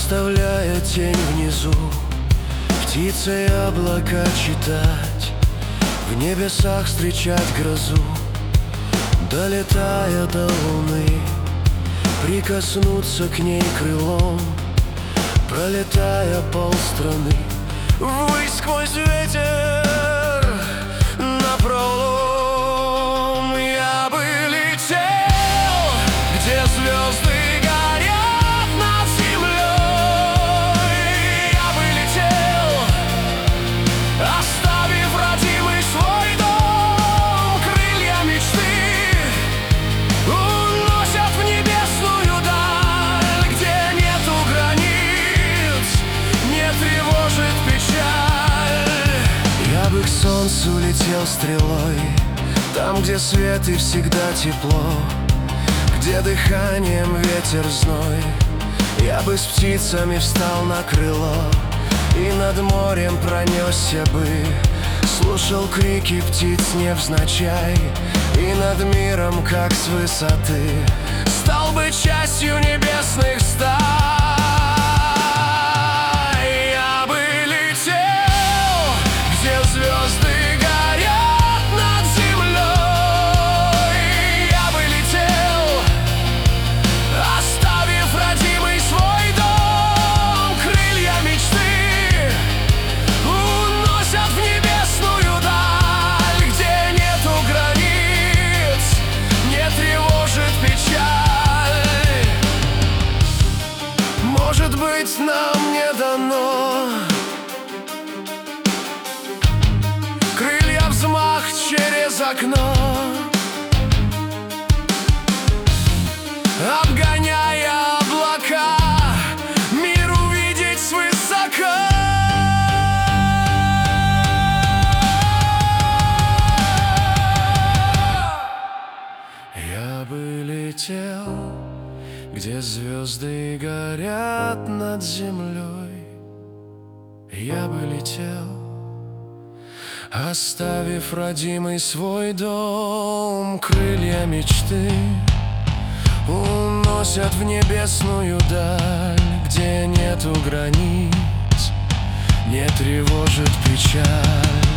оставляя тень внизу, птицы и облака читать, в небесах встречать грозу, долетая до луны, прикоснуться к ней крылом, пролетая полстраны, ввысь сквозь ветер напролом. Я бы летел, где звезды горят над землей. Я бы летел, оставив родимый свой дом. Крылья мечты уносят в небесную даль, где нету границ, не тревожит печаль. Я бы к солнцу летел стрелой, там, где свет и всегда тепло, где дыханием ветер зной. Я бы с птицами встал на крыло и над морем пронесся бы, слушал крики птиц невзначай, и над миром, как с высоты, стал бы частью небесных стай. Я бы летел, где звезды горят над землей. Я бы летел, оставив родимый свой дом. Крылья мечты уносят в небесную даль, где нету границ, не тревожит печаль. Может быть, нам не дано крылья, взмах через окно, обгоняя облака, мир увидеть свысока. Я бы летел, где звезды горят над землей. Я бы летел, оставив родимый свой дом. Крылья мечты уносят в небесную даль, где нету границ, не тревожит печаль.